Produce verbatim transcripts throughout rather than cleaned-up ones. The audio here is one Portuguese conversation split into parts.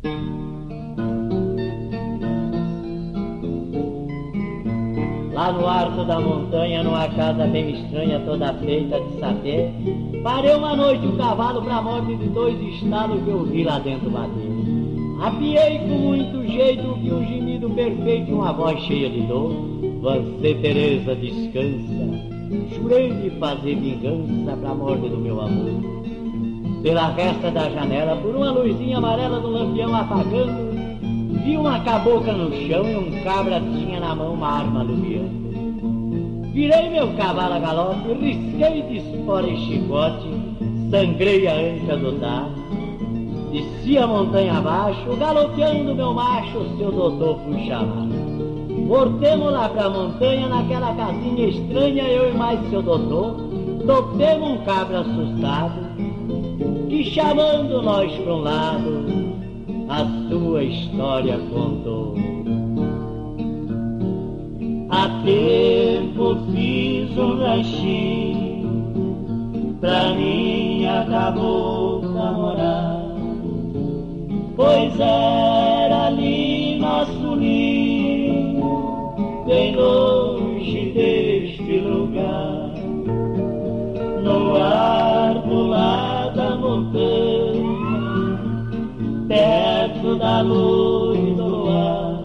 Lá no alto da montanha, numa casa bem estranha, toda feita de sapê, parei uma noite o cavalo pra morte de dois estalos que eu vi lá dentro bater. Apiei com muito jeito que um gemido perfeito, uma voz cheia de dor. Você, Teresa, descansa, jurei de fazer vingança pra morte do meu amor. Pela resta da janela, por uma luzinha amarela do lampião apagando, vi uma cabocla no chão e um cabra tinha na mão uma arma alumiando. Virei meu cavalo a galope, risquei de espora e chicote, sangrei a anca do dado. Desci a montanha abaixo, galopeando meu macho, o seu doutor fui chamar. Voltemos lá pra montanha, naquela casinha estranha, eu e mais seu doutor, topemos um cabra assustado, que chamando nós pra um lado, a sua história contou. Há tempo fiz um ranchinho pra minha cabocla morar, pois era ali nosso ninho, bem longe deste lugar, no arco lá da montanha, perto da luz do luar,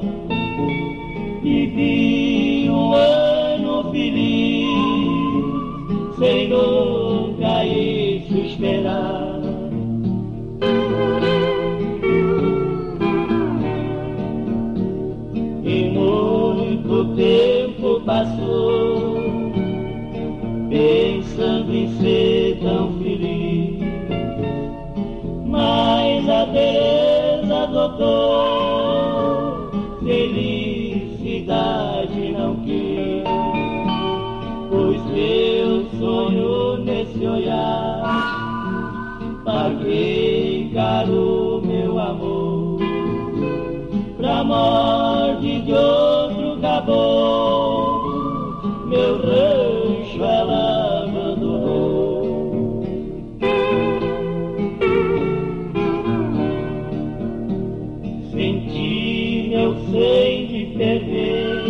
vivi um ano feliz, sem nunca isso esperar. E muito tempo passou, pensando em ser tão feliz, mas a Teresa adotou, felicidade não quis, pois meu sonho nesse olhar, paguei caro meu amor, pra morte de outro caboclo, meu rancho ela abandonou. Senti meu sangue ferver,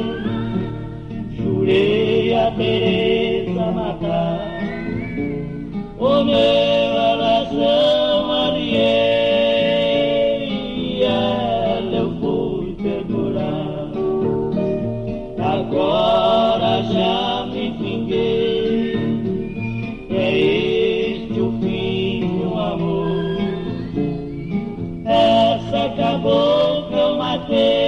jurei a Teresa matar, o meu alazão aliei, e ela eu fui perdurar. Agora já me vinguei, é este o fim do amor. Essa cabocla eu matei,